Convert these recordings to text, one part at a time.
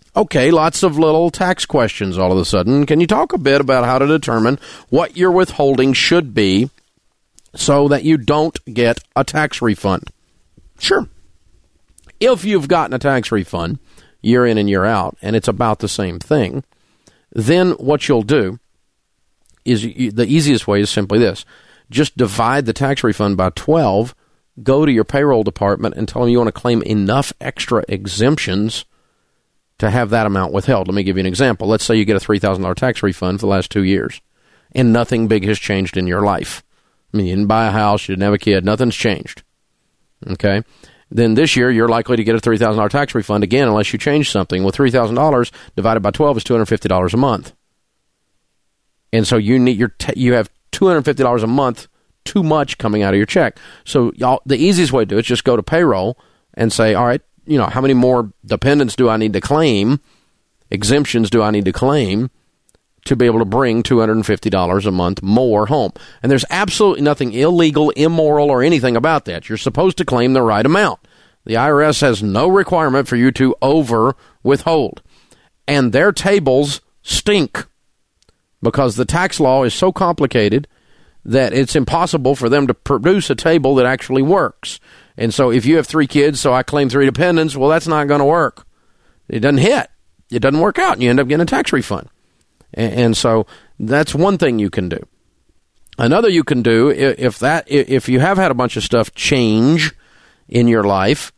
Okay, lots of little tax questions all of a sudden. Can you talk a bit about how to determine what your withholding should be so that you don't get a tax refund? Sure. If you've gotten a tax refund year in and year out, and it's about the same thing, then what you'll do is the easiest way is simply this. Just divide the tax refund by 12, go to your payroll department and tell them you want to claim enough extra exemptions to have that amount withheld. Let me give you an example. Let's say you get a $3,000 tax refund for the last 2 years, and nothing big has changed in your life. I mean, you didn't buy a house, you didn't have a kid, nothing's changed. Okay? Then this year, you're likely to get a $3,000 tax refund again unless you change something. Well, $3,000 divided by 12 is $250 a month. And so you have $250 a month too much coming out of your check. So the easiest way to do it is just go to payroll and say, all right, how many more dependents do I need to claim, exemptions do I need to claim to be able to bring $250 a month more home? And there's absolutely nothing illegal, immoral, or anything about that. You're supposed to claim the right amount. The IRS has no requirement for you to over-withhold. And their tables stink because the tax law is so complicated that it's impossible for them to produce a table that actually works. And so if you have 3 kids, so I claim 3 dependents, well, that's not going to work. It doesn't hit. It doesn't work out, and you end up getting a tax refund. And so that's one thing you can do. Another you can do, if you have had a bunch of stuff change in your life,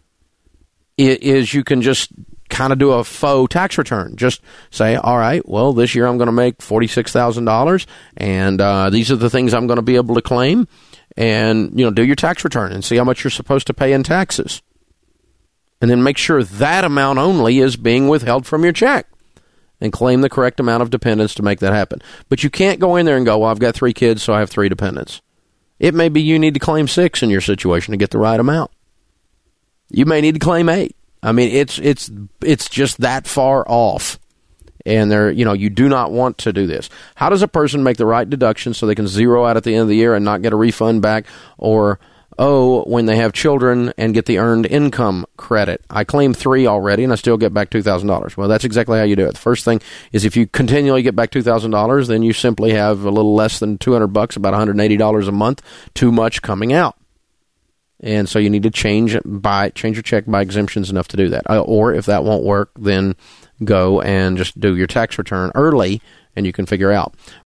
is you can just kind of do a faux tax return. Just say, all right, well, this year I'm going to make $46,000, and these are the things I'm going to be able to claim. And, do your tax return and see how much you're supposed to pay in taxes. And then make sure that amount only is being withheld from your check and claim the correct amount of dependents to make that happen. But you can't go in there and go, well, I've got 3 kids, so I have 3 dependents. It may be you need to claim 6 in your situation to get the right amount. You may need to claim 8. I mean, it's just that far off. And you do not want to do this. How does a person make the right deduction so they can zero out at the end of the year and not get a refund back, or when they have children and get the earned income credit? I claim 3 already and I still get back $2,000. Well, that's exactly how you do it. The first thing is if you continually get back $2,000, then you simply have a little less than $200, about $180 a month, too much coming out. And so you need to change your check by exemptions enough to do that. Or if that won't work, then go and just do your tax return early, and you can figure out.